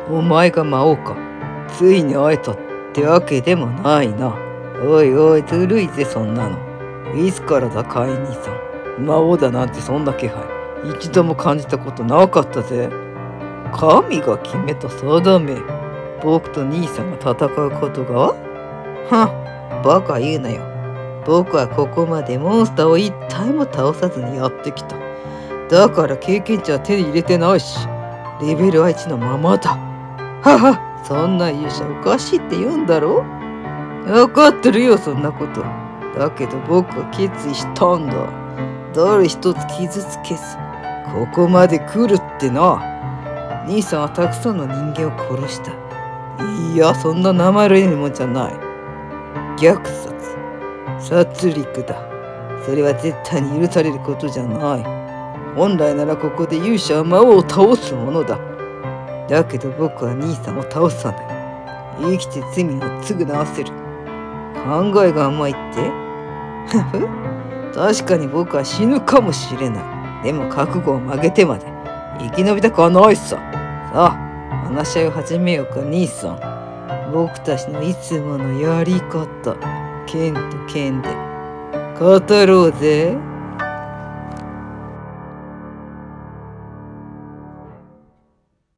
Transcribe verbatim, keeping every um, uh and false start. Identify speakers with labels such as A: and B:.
A: お前が魔王か。ついに会えたってわけでもないな。おいおい、ずるいぜそんなの。いつからだカイ兄さん。魔王だなんてそんな気配一度も感じたことなかったぜ。神が決めた定め。僕と兄さんが戦うことが。はバカ言うなよ。僕はここまでモンスターを一体も倒さずにやってきた。だから経験値は手に入れてないし、レベルはいちのままだ。はは、そんな勇者おかしいって言うんだろ。分かってるよそんなこと。だけど僕は決意したんだ。誰一つ傷つけずここまで来るってな。兄さんはたくさんの人間を殺した。いや、そんな生意気なもんじゃない。虐殺、殺戮だ。それは絶対に許されることじゃない。本来ならここで勇者は魔王を倒すものだ。だけど僕は兄さんを倒さない。生きて罪を償わせる。考えが甘いって。ふふ、確かに僕は死ぬかもしれない。でも覚悟を曲げてまで生き延びたくはないさ。さあ、話し合いを始めようか兄さん。僕たちのいつものやり方、剣と剣で語ろうぜ。